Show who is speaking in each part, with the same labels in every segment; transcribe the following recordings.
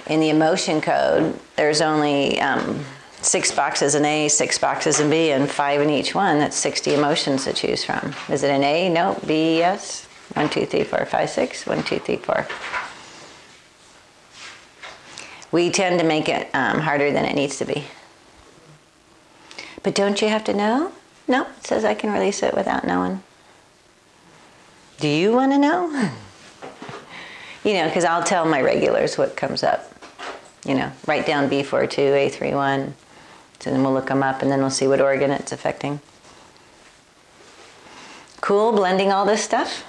Speaker 1: in the emotion code, there's only 6 boxes in A, 6 boxes in B, and 5 in each one. That's 60 emotions to choose from. Is it an A? No. B? Yes. 1, 2, 3, 4, 5, 6. 1, 2, 3, 4. We tend to make it harder than it needs to be. But don't you have to know? No, it says I can release it without knowing. Do you want to know? You know, because I'll tell my regulars what comes up. You know, write down B42, A31, so then we'll look them up and then we'll see what organ it's affecting. Cool, blending all this stuff?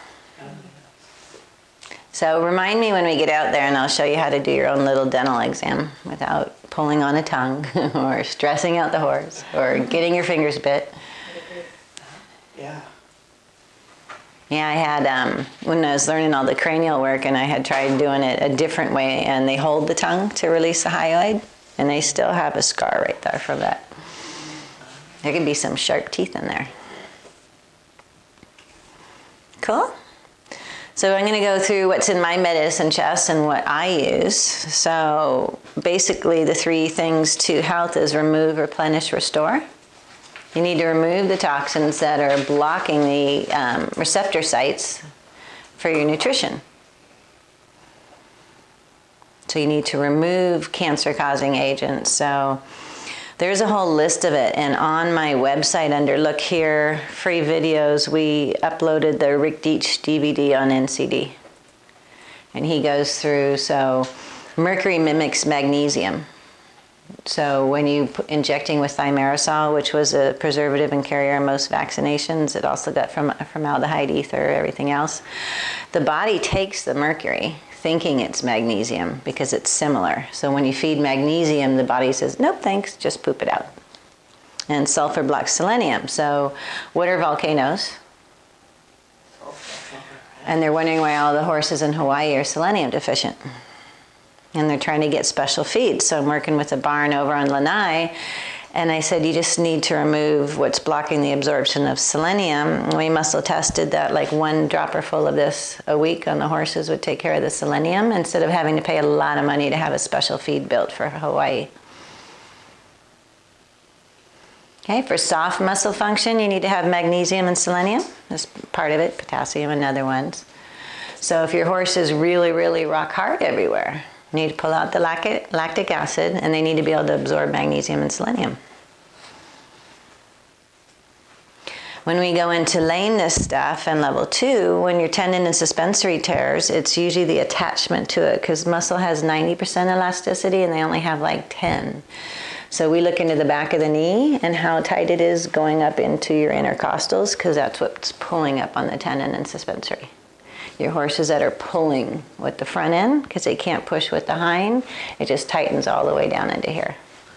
Speaker 1: So remind me when we get out there and I'll show you how to do your own little dental exam without pulling on a tongue or stressing out the horse or getting your fingers bit.
Speaker 2: Yeah.
Speaker 1: Yeah, I had, when I was learning all the cranial work and I had tried doing it a different way and they hold the tongue to release the hyoid and they still have a scar right there from that. There could be some sharp teeth in there. Cool? So I'm going to go through what's in my medicine chest and what I use. So basically the 3 things to health is remove, replenish, restore. You need to remove the toxins that are blocking the receptor sites for your nutrition. So you need to remove cancer-causing agents. So there's a whole list of it. And on my website under Look Here, free videos, we uploaded the Rick Deitch DVD on NCD. And he goes through, so mercury mimics magnesium. So when you injecting with thimerosal, which was a preservative and carrier in most vaccinations, it also got formaldehyde ether, everything else. The body takes the mercury thinking it's magnesium because it's similar. So when you feed magnesium, the body says, nope, thanks, just poop it out. And sulfur blocks selenium. So what are volcanoes? And they're wondering why all the horses in Hawaii are selenium deficient. And they're trying to get special feeds. So I'm working with a barn over on Lanai, and I said, you just need to remove what's blocking the absorption of selenium. And we muscle tested that like 1 dropper full of this a week on the horses would take care of the selenium instead of having to pay a lot of money to have a special feed built for Hawaii. Okay, for soft muscle function, you need to have magnesium and selenium. That's part of it, potassium and other ones. So if your horse is really, really rock hard everywhere, you need to pull out the lactic acid, and they need to be able to absorb magnesium and selenium. When we go into lameness stuff and level 2, when your tendon and suspensory tears, it's usually the attachment to it because muscle has 90% elasticity and they only have like 10. So we look into the back of the knee and how tight it is going up into your intercostals because that's what's pulling up on the tendon and suspensory. Your horses that are pulling with the front end, because they can't push with the hind, it just tightens all the way down into here.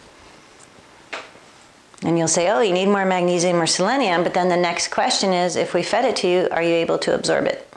Speaker 1: And you'll say, oh, you need more magnesium or selenium, but then the next question is, if we fed it to you, are you able to absorb it?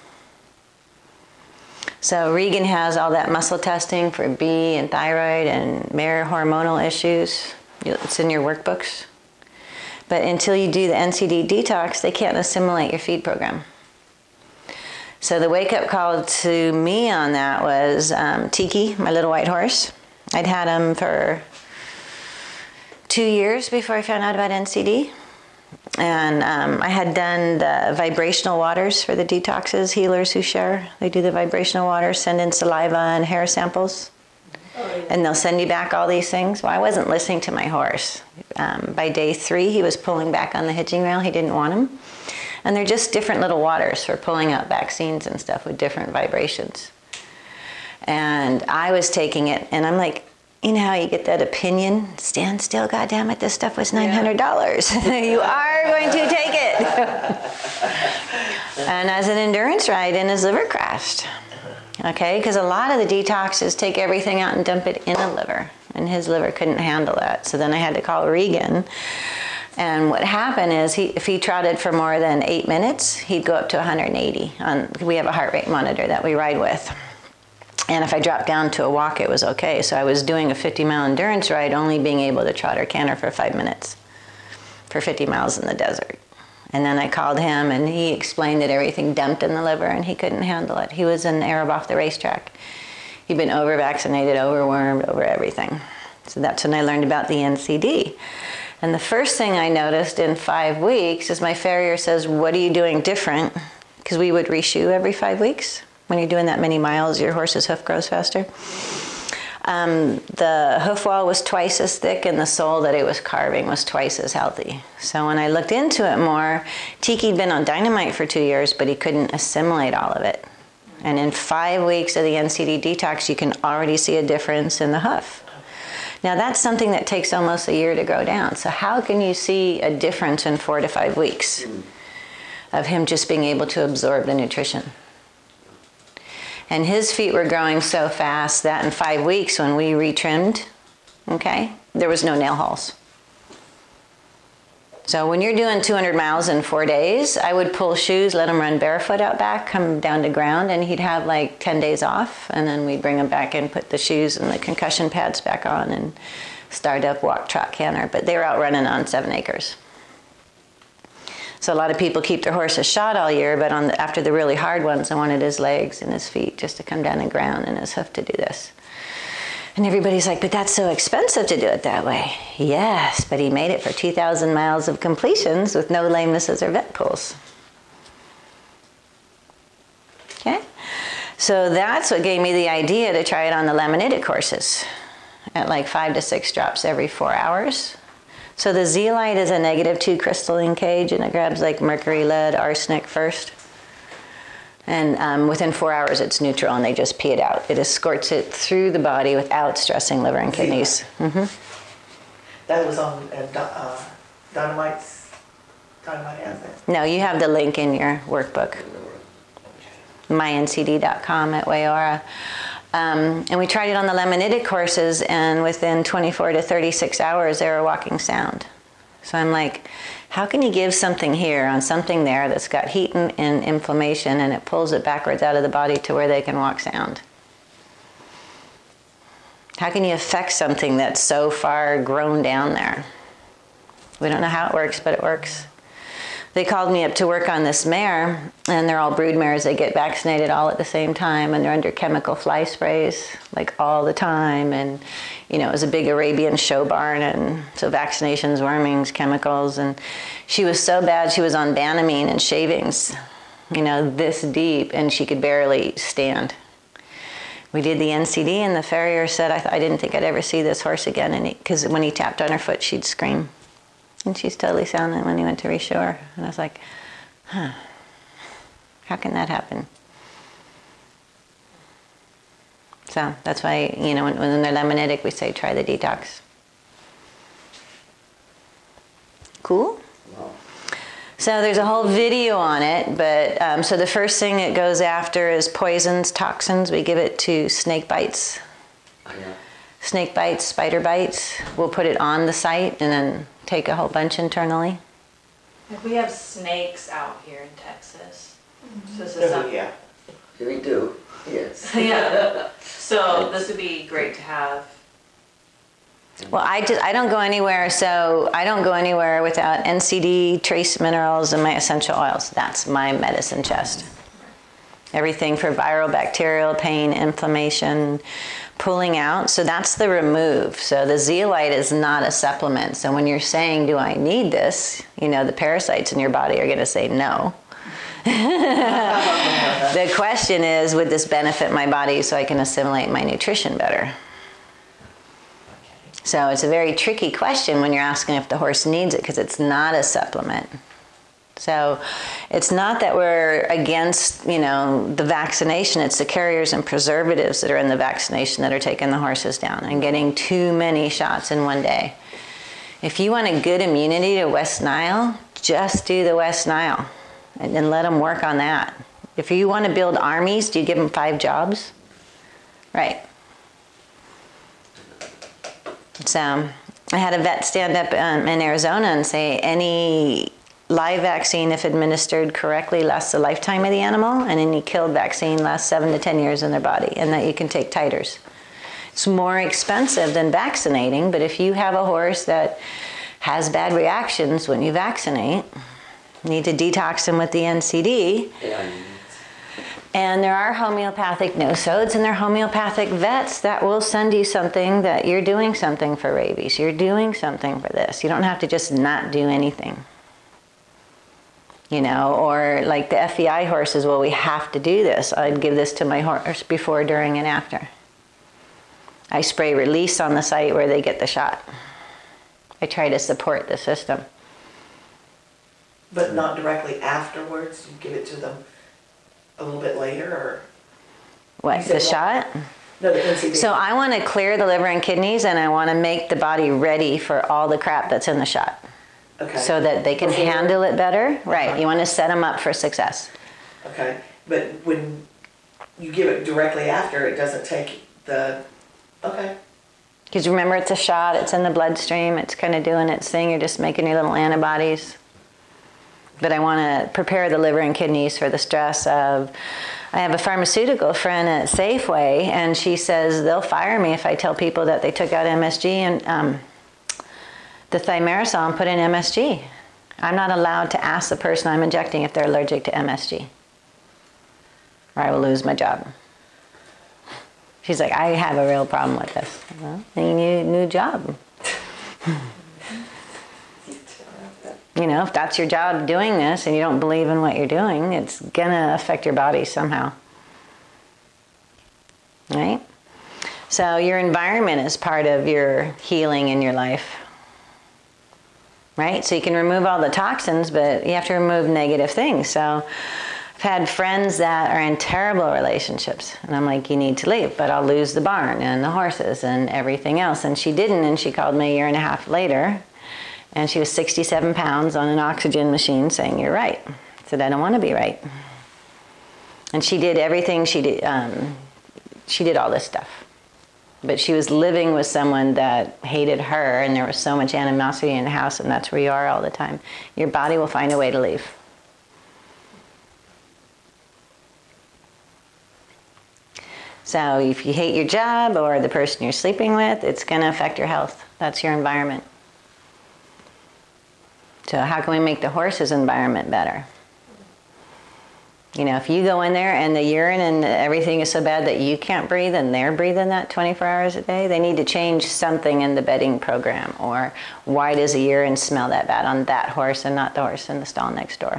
Speaker 1: So Regan has all that muscle testing for B and thyroid and mare hormonal issues. It's in your workbooks. But until you do the NCD detox, they can't assimilate your feed program. So the wake-up call to me on that was Tiki, my little white horse. I'd had him for 2 years before I found out about NCD. And I had done the vibrational waters for the detoxes, healers who share. They do the vibrational waters, send in saliva and hair samples. And they'll send you back all these things. Well, I wasn't listening to my horse. By day 3, he was pulling back on the hitching rail. He didn't want him. And they're just different little waters for pulling out vaccines and stuff with different vibrations. And I was taking it, and I'm like, you know how you get that opinion? Stand still, goddammit, this stuff was $900. You are going to take it. And as an endurance ride, and his liver crashed. Okay, because a lot of the detoxes take everything out and dump it in the liver. And his liver couldn't handle that. So then I had to call Regan. And what happened is, if he trotted for more than 8 minutes, he'd go up to 180. We have a heart rate monitor that we ride with. And if I dropped down to a walk, it was okay. So I was doing a 50-mile endurance ride, only being able to trot or canter for 5 minutes for 50 miles in the desert. And then I called him, and he explained that everything dumped in the liver, and he couldn't handle it. He was an Arab off the racetrack. He'd been over-vaccinated, overwormed, over everything. So that's when I learned about the NCD. And the first thing I noticed in 5 weeks is my farrier says, what are you doing different? Because we would reshoe every 5 weeks. When you're doing that many miles, your horse's hoof grows faster. The hoof wall was twice as thick, and the sole that it was carving was twice as healthy. So when I looked into it more, Tiki'd been on Dynamite for 2 years, but he couldn't assimilate all of it. And in 5 weeks of the NCD detox, you can already see a difference in the hoof. Now that's something that takes almost a year to grow down. So how can you see a difference in 4 to 5 weeks of him just being able to absorb the nutrition? And his feet were growing so fast that in 5 weeks when we retrimmed, okay, there was no nail holes. So when you're doing 200 miles in 4 days, I would pull shoes, let him run barefoot out back, come down to ground, and he'd have like 10 days off. And then we'd bring him back in, put the shoes and the concussion pads back on, and start up, walk, trot, canter. But they were out running on 7 acres. So a lot of people keep their horses shod all year, but after the really hard ones, I wanted his legs and his feet just to come down the ground and his hoof to do this. And everybody's like, but that's so expensive to do it that way. Yes, but he made it for 2,000 miles of completions with no lamenesses or vet pulls. Okay? So that's what gave me the idea to try it on the Laminitic horses at like 5 to 6 drops every 4 hours. So the zeolite is a -2 crystalline cage, and it grabs like mercury, lead, arsenic first. And within 4 hours, it's neutral, and they just pee it out. It escorts it through the body without stressing liver and kidneys. Mm-hmm.
Speaker 2: That was on Dynamite has it.
Speaker 1: No, you have the link in your workbook. myncd.com at Wayora. And we tried it on the Laminitic horses, and within 24 to 36 hours, they were walking sound. So I'm like, how can you give something here on something there that's got heat and inflammation, and it pulls it backwards out of the body to where they can walk sound? How can you affect something that's so far grown down there? We don't know how it works, but it works. They called me up to work on this mare, and they're all brood mares. They get vaccinated all at the same time, and they're under chemical fly sprays like all the time. And you know, it was a big Arabian show barn, and so vaccinations, wormings, chemicals. And she was so bad, she was on Banamine and shavings, you know, this deep, and she could barely stand. We did the NCD, and the farrier said, I didn't think I'd ever see this horse again, and because when he tapped on her foot, she'd scream. And she's totally sound when he went to reshow her. And I was like, huh, how can that happen? So that's why, you know, when they're Laminitic, we say try the detox. Cool? Wow. So there's a whole video on it, but so the first thing it goes after is poisons, toxins. We give it to snake bites. Oh, yeah. Snake bites, spider bites. We'll put it on the site and then take a whole bunch internally.
Speaker 3: Like we have snakes out here in Texas.
Speaker 2: Mm-hmm.
Speaker 3: So this is something.
Speaker 2: Yeah.
Speaker 4: We do, yes.
Speaker 3: Yeah. So this would be great to have.
Speaker 1: Well, I don't go anywhere, so I don't go anywhere without NCD, trace minerals, and my essential oils. That's my medicine chest. Everything for viral, bacterial, pain, inflammation, pulling out. So that's the remove. So the zeolite is not a supplement. So when you're saying, do I need this? You know, the parasites in your body are going to say no. The question is, would this benefit my body so I can assimilate my nutrition better? So it's a very tricky question when you're asking if the horse needs it, because it's not a supplement. So it's not that we're against, you know, the vaccination. It's the carriers and preservatives that are in the vaccination that are taking the horses down and getting too many shots in one day. If you want a good immunity to West Nile, just do the West Nile and then let them work on that. If you want to build armies, do you give them 5 jobs? Right. So I had a vet stand up in Arizona and say any live vaccine, if administered correctly, lasts the lifetime of the animal, and any killed vaccine lasts 7 to 10 years in their body, and that you can take titers. It's more expensive than vaccinating, but if you have a horse that has bad reactions when you vaccinate, you need to detox them with the NCD. And there are homeopathic no-sodes and there are homeopathic vets that will send you something that you're doing something for rabies. You're doing something for this. You don't have to just not do anything. You know, or like the FEI horses, well, we have to do this. I'd give this to my horse before, during, and after. I spray release on the site where they get the shot. I try to support the system.
Speaker 2: But not directly afterwards? You give it to them a little bit later, or?
Speaker 1: What, the shot?
Speaker 2: No, the NCD.
Speaker 1: So I want to clear the liver and kidneys, and I want to make the body ready for all the crap that's in the shot.
Speaker 2: Okay.
Speaker 1: So that they can
Speaker 2: Before-
Speaker 1: handle it better. Right. You want to set them up for success.
Speaker 2: Okay, but when you give it directly after, it doesn't take the, okay.
Speaker 1: Because remember, it's a shot. It's in the bloodstream. It's kind of doing its thing. You're just making your little antibodies. But I want to prepare the liver and kidneys for the stress of, I have a pharmaceutical friend at Safeway, and she says they'll fire me if I tell people that they took out MSG and the thimerosal and put in MSG. I'm not allowed to ask the person I'm injecting if they're allergic to MSG, or I will lose my job. She's like, I have a real problem with this. Well, then you need a new job. You know, if that's your job doing this and you don't believe in what you're doing, it's gonna affect your body somehow. Right? So your environment is part of your healing in your life. Right? So you can remove all the toxins, but you have to remove negative things. So I've had friends that are in terrible relationships, and I'm like, you need to leave, but I'll lose the barn and the horses and everything else. And she didn't, and she called me a year and a half later. And she was 67 pounds on an oxygen machine saying, you're right. I said, I don't want to be right. And she did everything she did. She did all this stuff. But she was living with someone that hated her, and there was so much animosity in the house, and that's where you are all the time. Your body will find a way to leave. So if you hate your job or the person you're sleeping with, it's going to affect your health. That's your environment. So how can we make the horse's environment better? You know, if you go in there and the urine and everything is so bad that you can't breathe and they're breathing that 24 hours a day, they need to change something in the bedding program. Or why does the urine smell that bad on that horse and not the horse in the stall next door?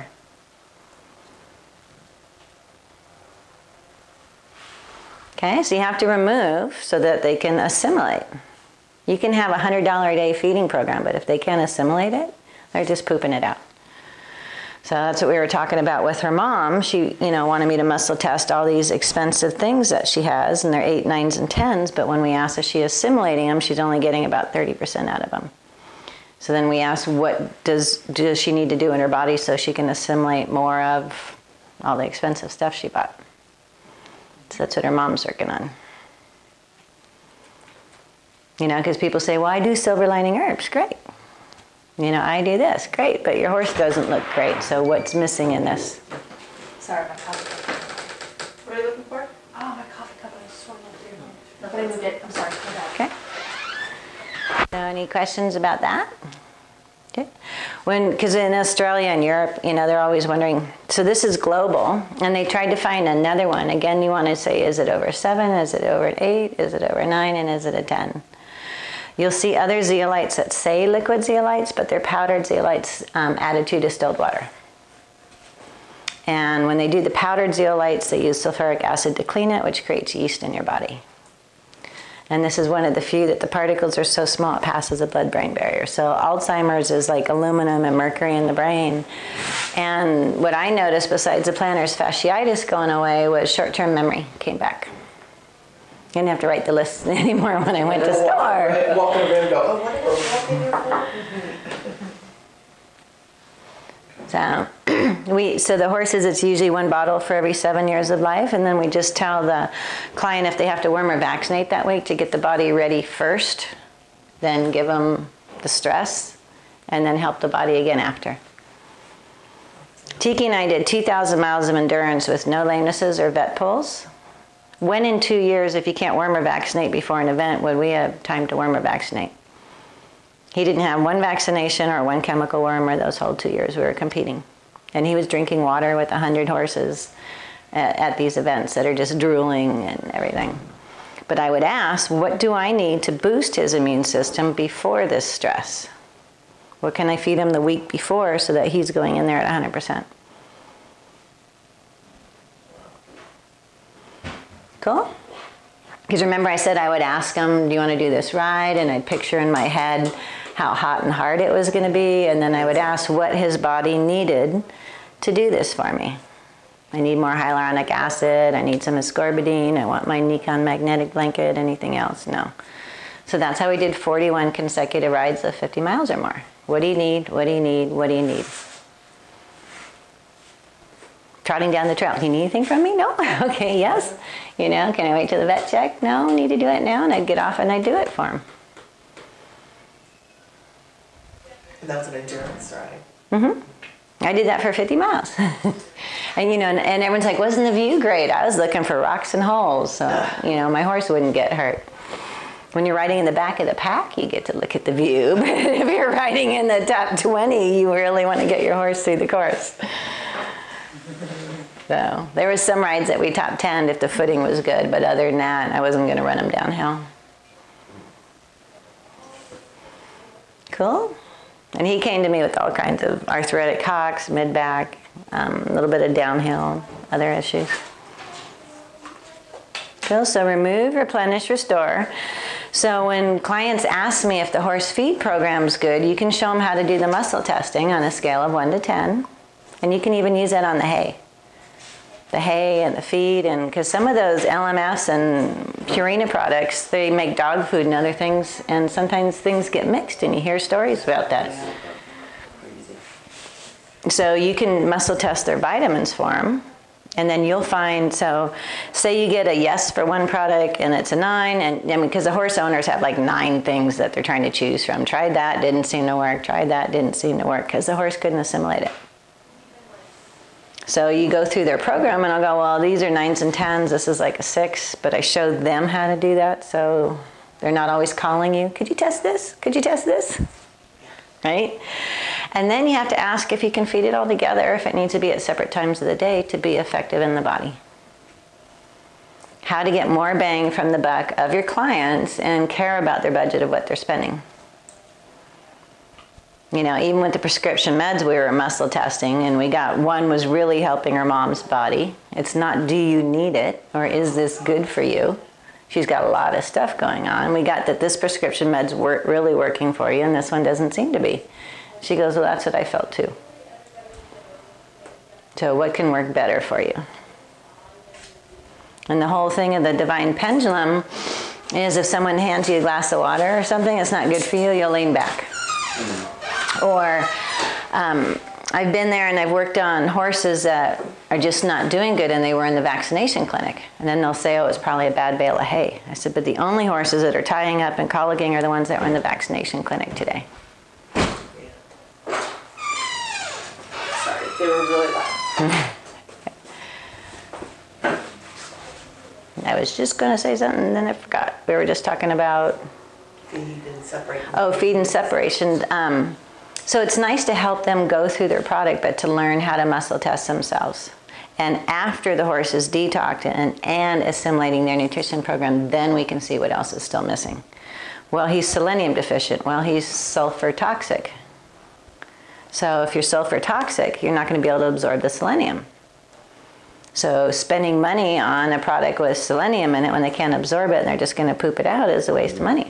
Speaker 1: Okay, so you have to remove so that they can assimilate. You can have a $100 a day feeding program, but if they can't assimilate it, they're just pooping it out. So that's what we were talking about with her mom. She, wanted me to muscle test all these expensive things that she has, and they're 8, 9s, and 10s, but when we asked if she's assimilating them, she's only getting about 30% out of them. So then we asked, what does she need to do in her body so she can assimilate more of all the expensive stuff she bought? So that's what her mom's working on. Because people say, well, I do silver lining herbs. Great. I do this. Great. But your horse doesn't look great. So what's missing in this?
Speaker 3: Sorry, my coffee cup. What are you looking for? Oh, my coffee cup. I just swung it through. I moved it. I'm sorry.
Speaker 1: Okay. So any questions about that? Okay. Because in Australia and Europe, they're always wondering, so this is global, and they tried to find another one. Again, you want to say, is it over 7? Is it over 8? Is it over 9? And is it a 10? You'll see other zeolites that say liquid zeolites, but they're powdered zeolites added to distilled water. And when they do the powdered zeolites, they use sulfuric acid to clean it, which creates yeast in your body. And this is one of the few that the particles are so small it passes a blood-brain barrier. So Alzheimer's is like aluminum and mercury in the brain. And what I noticed, besides the plantar fasciitis going away, was short-term memory came back. I didn't have to write the list anymore when I went to store.
Speaker 2: Walk in the room and go, oh, what are you walking here for?
Speaker 1: So the horses, it's usually 1 bottle for every 7 years of life, and then we just tell the client if they have to worm or vaccinate that week to get the body ready first, then give them the stress, and then help the body again after. Tiki and I did 2,000 miles of endurance with no lamenesses or vet pulls. When in 2 years, if you can't worm or vaccinate before an event, would we have time to worm or vaccinate? He didn't have 1 vaccination or 1 chemical worm or those whole 2 years we were competing. And he was drinking water with 100 horses at these events that are just drooling and everything. But I would ask, what do I need to boost his immune system before this stress? What can I feed him the week before so that he's going in there at 100%? Cool? Because remember I said I would ask him, do you want to do this ride? And I'd picture in my head how hot and hard it was going to be. And then I would ask what his body needed to do this for me. I need more hyaluronic acid. I need some ascorbidine. I want my Nikon magnetic blanket. Anything else? No. So that's how we did 41 consecutive rides of 50 miles or more. What do you need? What do you need? What do you need? Trotting down the trail. Do you need anything from me? No? Okay, yes. You know, can I wait till the vet check? No, need to do it now. And I'd get off and I'd do it for him.
Speaker 2: And that was an endurance ride.
Speaker 1: Mm-hmm. I did that for 50 miles. And, you know, and everyone's like, wasn't the view great? I was looking for rocks and holes. So, you know, my horse wouldn't get hurt. When you're riding in the back of the pack, you get to look at the view. But if you're riding in the top 20, you really want to get your horse through the course. So there was some rides that we top 10'd if the footing was good, but other than that, I wasn't going to run them downhill. Cool. And he came to me with all kinds of arthritic hocks, mid-back, a little bit of downhill, other issues. Cool. So remove, replenish, restore. So when clients ask me if the horse feed program's good, you can show them how to do the muscle testing on a scale of 1 to 10. And you can even use that on the hay. The hay and the feed, and because some of those LMS and Purina products, they make dog food and other things, and sometimes things get mixed and you hear stories about that. So you can muscle test their vitamins for them, and then you'll find, so say you get a yes for one product and it's a 9, and I mean, because the horse owners have like 9 things that they're trying to choose from. Tried that, didn't seem to work. Tried that, didn't seem to work, because the horse couldn't assimilate it. So you go through their program and I'll go, well, these are 9s and 10s, this is like a 6, but I showed them how to do that, so they're not always calling you, could you test this? Could you test this? Right? And then you have to ask if you can feed it all together, if it needs to be at separate times of the day to be effective in the body. How to get more bang from the buck of your clients and care about their budget of what they're spending. You know, even with the prescription meds, we were muscle testing, and we got one was really helping her mom's body. It's not, do you need it, or is this good for you? She's got a lot of stuff going on. We got that this prescription med's really working for you, and this one doesn't seem to be. She goes, well, that's what I felt too. So what can work better for you? And the whole thing of the divine pendulum is if someone hands you a glass of water or something that's not good for you, you'll lean back. Or I've been there and I've worked on horses that are just not doing good, and they were in the vaccination clinic. And then they'll say, oh, it's probably a bad bale of hay. I said, but the only horses that are tying up and collaring are the ones that were in the vaccination clinic today.
Speaker 2: Yeah. Sorry, they were really loud.
Speaker 1: I was just going to say something and then I forgot. We were just talking about...
Speaker 2: Feed and separate.
Speaker 1: Oh, feed and separation. So it's nice to help them go through their product, but to learn how to muscle test themselves. And after the horse is detoxed and assimilating their nutrition program, then we can see what else is still missing. Well, he's selenium deficient. Well, he's sulfur toxic. So if you're sulfur toxic, you're not going to be able to absorb the selenium. So spending money on a product with selenium in it when they can't absorb it and they're just going to poop it out is a waste of money.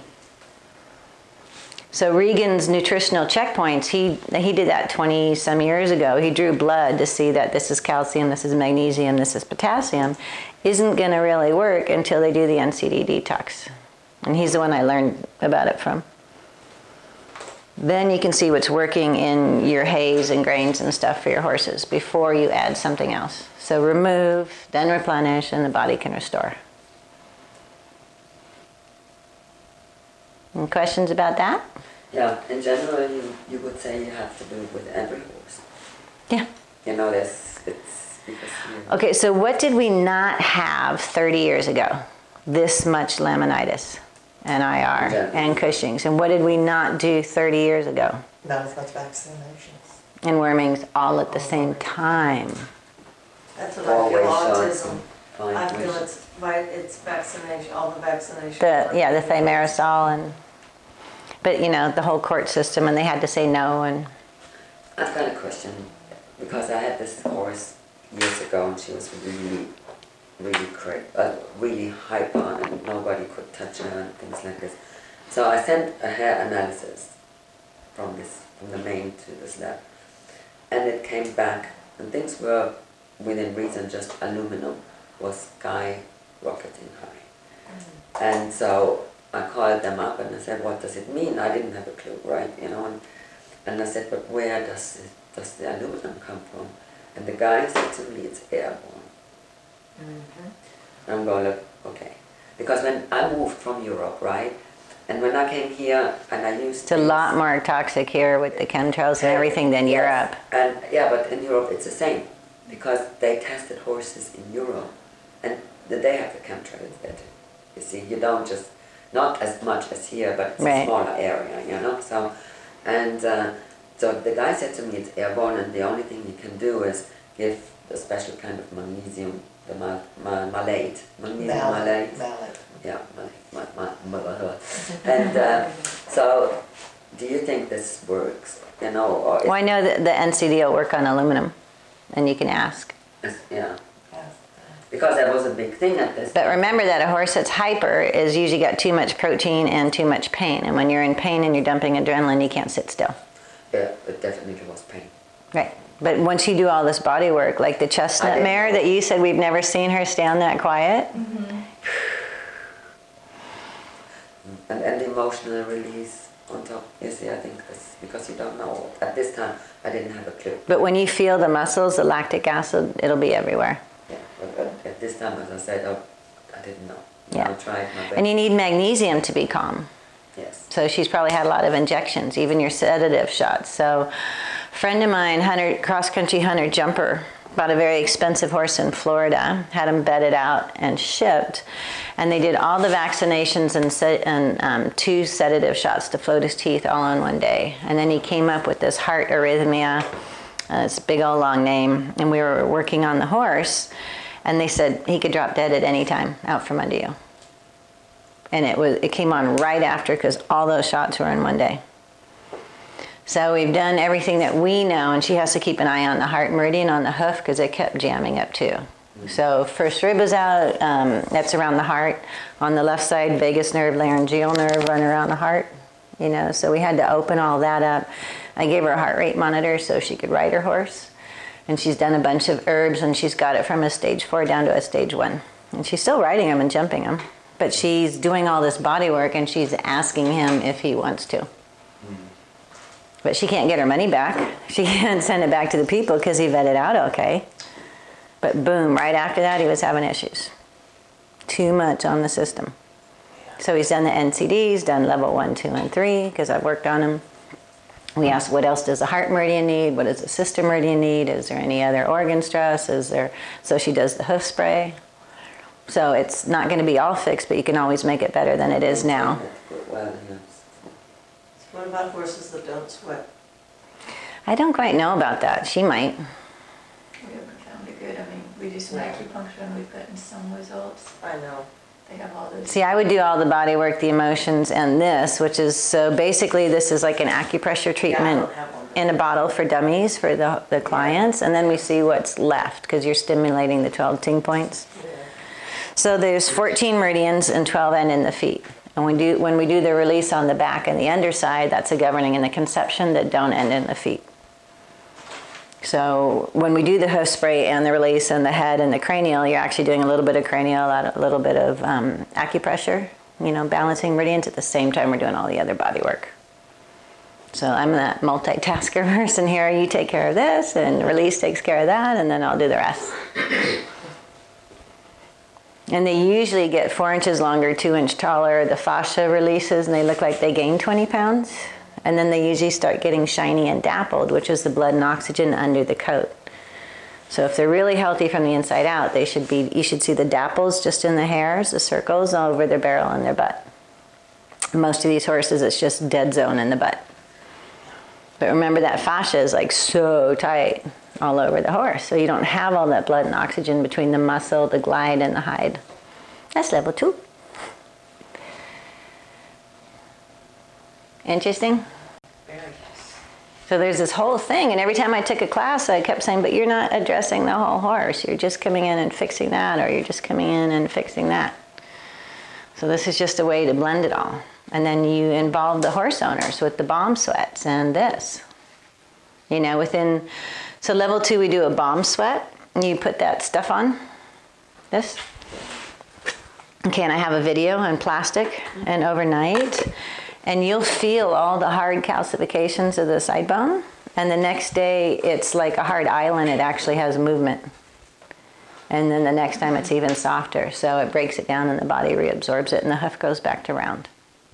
Speaker 1: So Regan's nutritional checkpoints, he did that 20 some years ago. He drew blood to see that this is calcium, this is magnesium, this is potassium. Isn't going to really work until they do the NCD detox. And he's the one I learned about it from. Then you can see what's working in your hays and grains and stuff for your horses before you add something else. So remove, then replenish, and the body can restore. Any questions about that?
Speaker 4: Yeah, in general, you would say you have to do it with every horse.
Speaker 1: Yeah.
Speaker 4: You know, it's because
Speaker 1: Okay, so what did we not have 30 years ago? This much laminitis and IR and Cushing's. And what did we not do 30 years ago?
Speaker 2: Not as much vaccinations.
Speaker 1: And wormings all at the same time.
Speaker 5: That's what I feel
Speaker 4: Four-way shots
Speaker 5: autism.
Speaker 4: and
Speaker 5: I
Speaker 4: five
Speaker 5: feel
Speaker 4: ways.
Speaker 5: it's vaccination, all the vaccination.
Speaker 1: The thimerosal and, but you know, the whole court system, and they had to say no, and
Speaker 4: I've got a question, because I had this horse years ago and she was really, really hyper and nobody could touch her and things like this. So I sent a hair analysis from the main to this lab, and it came back and things were within reason, just aluminum was skyrocketing high. And so I called them up and I said, what does it mean? I didn't have a clue, right? You know, and I said, but where does the aluminum come from? And the guy said to me, it's airborne. And I'm going, look, okay. Because when I moved from Europe, right, and when I came here and I used
Speaker 1: it's a lot more toxic here with the chemtrails and everything than
Speaker 4: Yes.
Speaker 1: Europe.
Speaker 4: And yeah, but in Europe it's the same, because they tested horses in Europe, and they have the chemtrails there too. You see, you don't just, not as much as here, but it's
Speaker 1: Right.
Speaker 4: a smaller area, you know. So, and so the guy said to me, it's airborne, and the only thing you can do is give a special kind of magnesium, the malate, magnesium malate.
Speaker 2: Mallet.
Speaker 4: Yeah, and so, do you think this works? You know, or
Speaker 1: Well, I know that the NCD will work on aluminum, and you can ask.
Speaker 4: yeah, because that was a big thing at this.
Speaker 1: But remember that a horse that's hyper is usually got too much protein and too much pain. And when you're in pain and you're dumping adrenaline, you can't sit still.
Speaker 4: Yeah, it definitely was pain.
Speaker 1: Right. But once you do all this body work, like the
Speaker 4: I
Speaker 1: chestnut
Speaker 4: didn't
Speaker 1: mare
Speaker 4: know.
Speaker 1: that you said we've never seen her stand that quiet.
Speaker 4: And the emotional release on top. You see, I think that's because you don't know. At this time, I didn't have a clue.
Speaker 1: But when you feel the muscles, the lactic acid, it'll be everywhere.
Speaker 4: Yeah, but at this time, as I said, I didn't know.
Speaker 1: Yeah.
Speaker 4: I tried my best.
Speaker 1: And you need magnesium to be calm.
Speaker 4: Yes.
Speaker 1: So she's probably had a lot of injections, even your sedative shots. So a friend of mine, cross-country hunter jumper, bought a very expensive horse in Florida, had him bedded out and shipped, and they did all the vaccinations and 2 sedative shots to float his teeth all in one day. And then he came up with this heart arrhythmia, this big old long name, and we were working on the horse, and they said he could drop dead at any time out from under you. And it came on right after, because all those shots were in one day. So we've done everything that we know, and she has to keep an eye on the heart meridian on the hoof, because it kept jamming up too. So first rib is out, that's around the heart. On the left side, vagus nerve, laryngeal nerve run around the heart, you know, so we had to open all that up. I gave her a heart rate monitor so she could ride her horse. And she's done a bunch of herbs, and she's got it from a stage 4 down to a stage 1. And she's still riding him and jumping him. But she's doing all this body work, and she's asking him if he wants to. But she can't get her money back. She can't send it back to the people because he vetted out okay. But boom, right after that, he was having issues. Too much on the system. So he's done the NCDs, done level 1, 2, and 3, because I've worked on him. We asked, what else does the heart meridian need? What does the sister meridian need? Is there any other organ stress? So she does the hoof spray. So it's not going to be all fixed, but you can always make it better than it is now.
Speaker 4: Well, yes.
Speaker 5: What about horses that don't sweat?
Speaker 1: I don't quite know about that. She might.
Speaker 3: We haven't found it good. I mean, we do some acupuncture and we've gotten some results.
Speaker 5: I know.
Speaker 3: They have all those.
Speaker 1: See, I would do all the body work, the emotions, and this, which is, so basically this is like an acupressure treatment
Speaker 5: don't have one.
Speaker 1: in a bottle for dummies for the clients, and then we see what's left, because you're stimulating the 12 ting points. So there's 14 meridians and 12 end in the feet. And when we do the release on the back and the underside, that's a governing and the conception that don't end in the feet. So when we do the hoof spray and the release and the head and the cranial, you're actually doing a little bit of cranial, a little bit of acupressure, you know, balancing meridians at the same time we're doing all the other body work. So I'm that multitasker person here. You take care of this, and release takes care of that, and then I'll do the rest. And they usually get 4 inches longer, 2 inch taller. The fascia releases, and they look like they gain 20 pounds. And then they usually start getting shiny and dappled, which is the blood and oxygen under the coat. So if they're really healthy from the inside out, you should see the dapples just in the hairs, the circles all over their barrel and their butt. Most of these horses, it's just dead zone in the butt. But remember that fascia is like so tight. all over the horse. So you don't have all that blood and oxygen between the muscle, the glide, and the hide. That's level 2. Interesting.
Speaker 2: Very.
Speaker 1: So there's this whole thing, and every time I took a class, I kept saying, but you're not addressing the whole horse. You're just coming in and fixing that, or you're just coming in and fixing that. So this is just a way to blend it all. And then you involve the horse owners with the bomb sweats and this. You know, so level 2, we do a bomb sweat. You put that stuff on, this. Okay, and I have a video on plastic and overnight. And you'll feel all the hard calcifications of the side bone. And the next day, it's like a hard island. It actually has movement. And then the next time, it's even softer. So it breaks it down and the body reabsorbs it and the hoof goes back to round.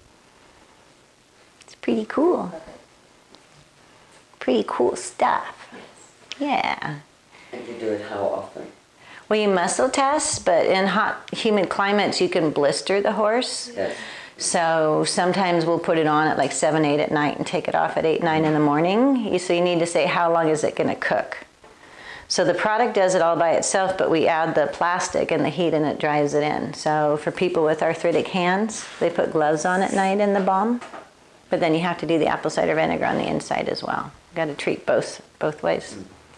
Speaker 1: It's pretty cool. Pretty cool stuff. Yeah.
Speaker 4: And you do it how often?
Speaker 1: Well, you muscle test, but in hot, humid climates, you can blister the horse.
Speaker 4: Yes.
Speaker 1: So sometimes we'll put it on at like 7, 8 at night and take it off at 8, 9 in the morning. So you need to say, how long is it going to cook? So the product does it all by itself, but we add the plastic and the heat and it drives it in. So for people with arthritic hands, they put gloves on at night in the balm. But then you have to do the apple cider vinegar on the inside as well. You've got to treat both ways.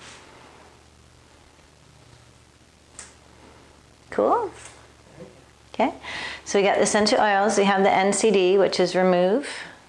Speaker 1: Cool. Okay, so we got the essential oils. We have the NCD, which is remove.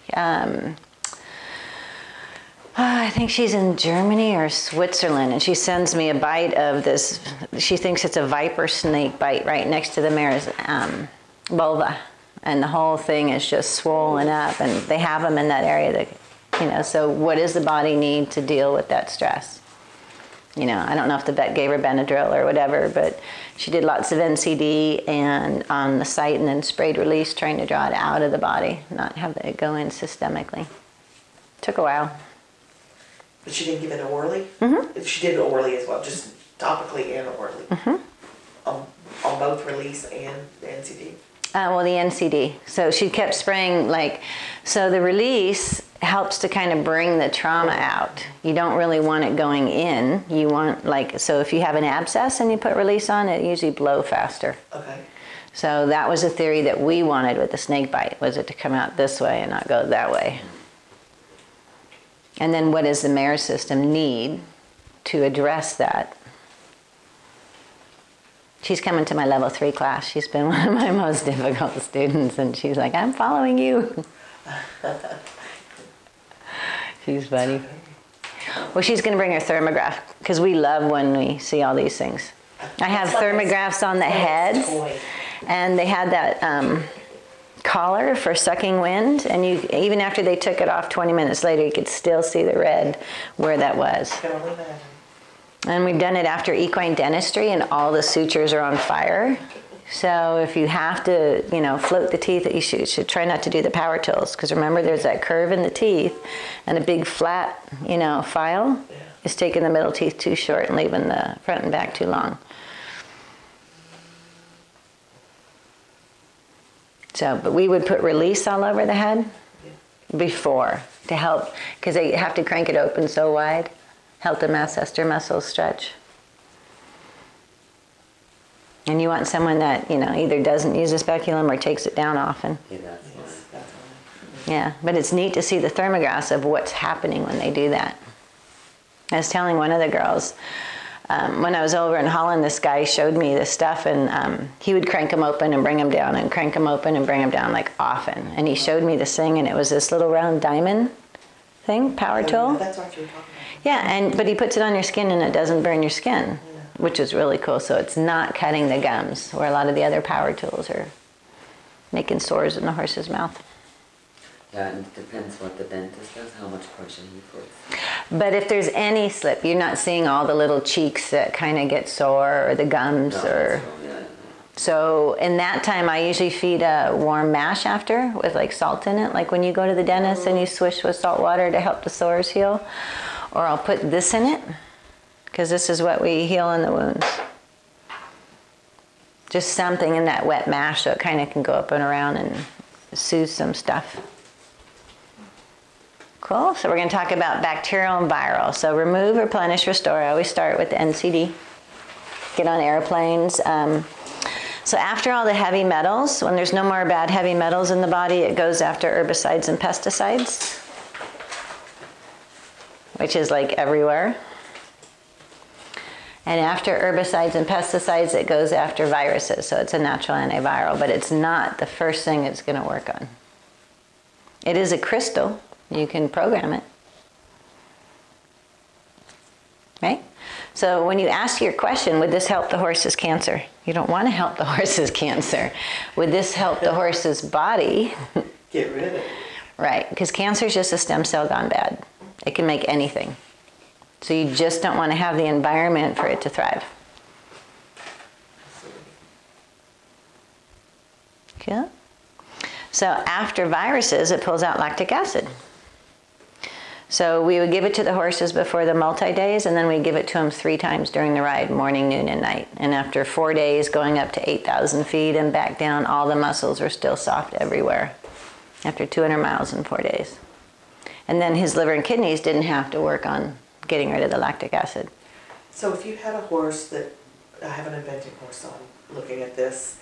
Speaker 1: I think she's in Germany or Switzerland, and she sends me a bite of this. She thinks it's a viper snake bite right next to the mare's vulva, and the whole thing is just swollen up. And they have them in that area. That, so what does the body need to deal with that stress? I don't know if the vet gave her Benadryl or whatever, but she did lots of NCD and on the site and then sprayed release, trying to draw it out of the body, not have it go in systemically. Took a while.
Speaker 2: But she didn't give it orally? Mm-hmm. She did it orally as well, just topically and orally. Mm-hmm. On both release and the NCD?
Speaker 1: Well, the NCD. So she kept spraying, so the release helps to kind of bring the trauma out. You don't really want it going in. You want, so if you have an abscess and you put release on, it usually blow faster.
Speaker 2: Okay.
Speaker 1: So that was a theory that we wanted with the snake bite, was it to come out this way and not go that way. And then what does the mare system need to address that? She's coming to my level 3 class. She's been one of my most difficult students, and she's like, I'm following you. She's funny. Well, she's going to bring her thermograph, because we love when we see all these things. I have thermographs on the heads, and they had that collar for sucking wind, and even after they took it off 20 minutes later, you could still see the red where that was. And we've done it after equine dentistry, and all the sutures are on fire. So if you have to, float the teeth, you should try not to do the power tools, because remember, there's that curve in the teeth, and a big flat, file is taking the middle teeth too short and leaving the front and back too long. So, but we would put release all over the head before to help, because they have to crank it open so wide, help the masseter muscles stretch. And you want someone that, either doesn't use a speculum or takes it down often. Yeah, but it's neat to see the thermographs of what's happening when they do that. I was telling one of the girls, when I was over in Holland, this guy showed me this stuff, and he would crank them open and bring them down, and crank them open and bring them down, often. And he showed me this thing, and it was this little round diamond thing, power tool.
Speaker 2: That's what you were talking about.
Speaker 1: Yeah, but he puts it on your skin, and it doesn't burn your skin, which is really cool. So it's not cutting the gums, where a lot of the other power tools are making sores in the horse's mouth.
Speaker 4: Yeah, and it depends what the dentist does, how much pressure he puts.
Speaker 1: But if there's any slip, you're not seeing all the little cheeks that kind of get sore, or the gums, or... So in that time, I usually feed a warm mash after with salt in it, like when you go to the dentist and you swish with salt water to help the sores heal. Or I'll put this in it, because this is what we heal in the wounds. Just something in that wet mash so it kind of can go up and around and soothe some stuff. Cool. So we're going to talk about bacterial and viral. So remove, replenish, restore. I always start with the NCD. Get on airplanes. So after all the heavy metals, when there's no more bad heavy metals in the body, it goes after herbicides and pesticides, which is like everywhere. And after herbicides and pesticides, it goes after viruses. So it's a natural antiviral, but it's not the first thing it's going to work on. It is a crystal. You can program it. Right? So when you ask your question, would this help the horse's cancer? You don't want to help the horse's cancer. Would this help the horse's body?
Speaker 2: Get rid of it.
Speaker 1: Right, because cancer is just a stem cell gone bad. It can make anything. So you just don't want to have the environment for it to thrive. Cool. So after viruses, it pulls out lactic acid. So we would give it to the horses before the multi-days, and then we give it to them 3 times during the ride, morning, noon, and night. And after 4 days, going up to 8,000 feet and back down, all the muscles were still soft everywhere after 200 miles in 4 days. And then his liver and kidneys didn't have to work on getting rid of the lactic acid.
Speaker 2: So if you had a horse that, I have an inventing horse, so I'm looking at this,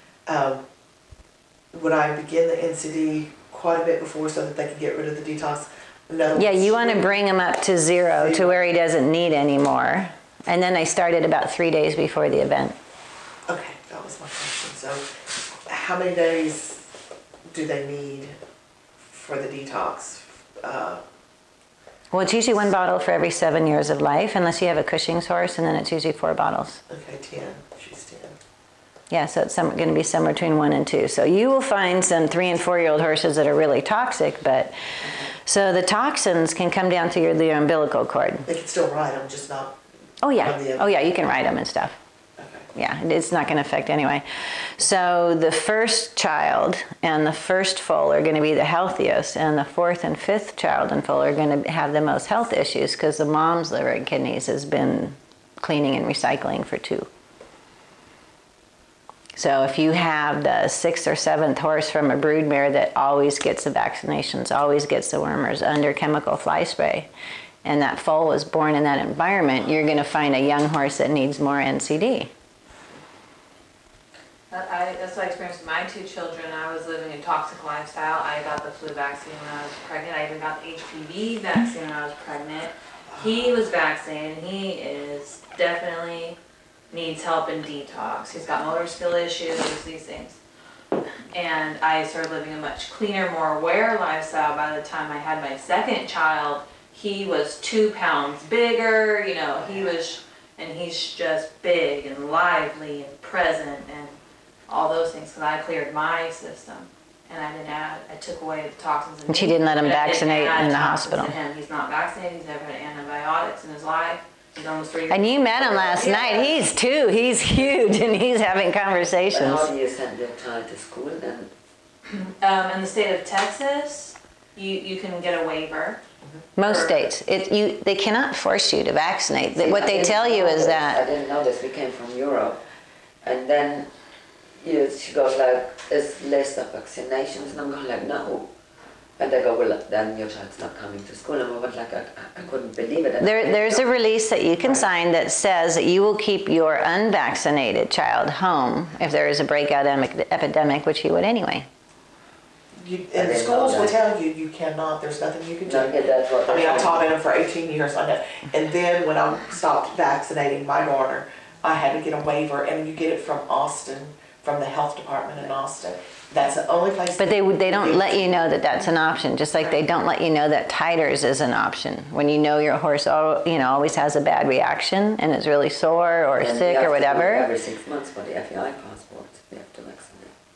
Speaker 2: would I begin the NCD quite a bit before so that they can get rid of the detox? No.
Speaker 1: Yeah, you want to bring him up to 0 to where he doesn't need anymore. And then I started about 3 days before the event.
Speaker 2: Okay, that was my question. So how many days do they need for the detox?
Speaker 1: Well, it's usually 1 bottle for every 7 years of life, unless you have a Cushing's horse, and then it's usually 4 bottles.
Speaker 2: Okay, 10. She's 10.
Speaker 1: Yeah, so it's going to be somewhere between 1 and 2. So you will find some 3 and 4-year-old horses that are really toxic, but so the toxins can come down through the umbilical cord.
Speaker 2: They can still ride them, just not.
Speaker 1: Oh yeah, you can ride them and stuff.
Speaker 2: Okay.
Speaker 1: Yeah, it's not going to affect anyway. So the first child and the first foal are going to be the healthiest, and the 4th and 5th child and foal are going to have the most health issues because the mom's liver and kidneys has been cleaning and recycling for 2. So if you have the 6th or 7th horse from a broodmare that always gets the vaccinations, always gets the wormers under chemical fly spray, and that foal was born in that environment, you're going to find a young horse that needs more NCD.
Speaker 3: That's what I experienced with my 2 children. I was living a toxic lifestyle. I got the flu vaccine when I was pregnant. I even got the HPV vaccine when I was pregnant. He was vaccinated. He is definitely needs help in detox. He's got motor skill issues, these things. And I started living a much cleaner, more aware lifestyle. By the time I had my 2nd child, he was 2 pounds bigger, he's just big and lively and present and all those things, because I cleared my system. And I took away the toxins.
Speaker 1: And she didn't let him vaccinate in the hospital.
Speaker 3: He's not vaccinated, he's never had antibiotics in his life. He's almost 3 years
Speaker 1: And you met him last night. He's 2. He's huge, and he's having conversations.
Speaker 4: And how do you send your child to school then?
Speaker 3: In the state of Texas, you can get a waiver.
Speaker 1: Most states, they cannot force you to vaccinate.
Speaker 4: See,
Speaker 1: What they tell you is
Speaker 4: I
Speaker 1: that
Speaker 4: didn't know this. We came from Europe, and then she goes like, "There's list of vaccinations," and I'm going like, "No." And they go, "Well, then your child's not coming to school." And I went like, I couldn't believe it.
Speaker 1: there's a release that you can sign that says that you will keep your unvaccinated child home if there is a breakout epidemic, which he would anyway.
Speaker 2: And the schools will tell you cannot. There's nothing you can do.
Speaker 4: No, yeah, that's what
Speaker 2: I taught him for 18 years on that. And then when I stopped vaccinating my daughter, I had to get a waiver, and you get it from Austin, from the health department in Austin. That's the only place.
Speaker 1: But they don't let you know that that's an option, just like they don't let you know that titers is an option. When you know your horse always has a bad reaction and is really sore or
Speaker 4: And
Speaker 1: sick
Speaker 4: we have
Speaker 1: or
Speaker 4: to do it
Speaker 1: whatever.
Speaker 4: every 6 months for the FEI passport, we have to vaccinate.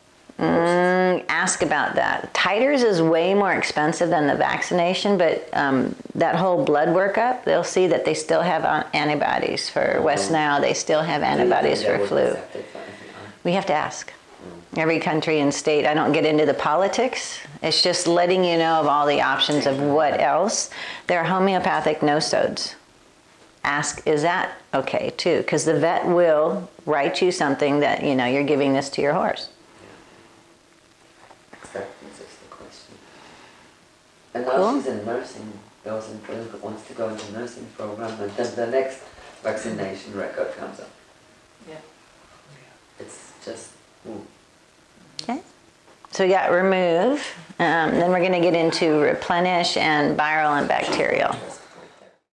Speaker 1: Ask about that. Titers is way more expensive than the vaccination, but that whole blood workup, they'll see that they still have antibodies for West Nile. They still have antibodies
Speaker 4: Do you
Speaker 1: for
Speaker 4: think they
Speaker 1: flu.
Speaker 4: would accept it for FEI?
Speaker 1: We have to ask. Every country and state, I don't get into the politics. It's just letting you know of all the options of what else. There are homeopathic no-sodes. Ask, is that okay too? Because the vet will write you something that, you're giving this to your horse.
Speaker 4: Acceptance is the question. And now
Speaker 1: Cool.
Speaker 4: she's in nursing, wants to go into nursing program, and then the next vaccination record comes up.
Speaker 3: Yeah.
Speaker 4: It's just, ooh.
Speaker 1: Okay. So we got remove. Then we're going to get into replenish and viral and bacterial.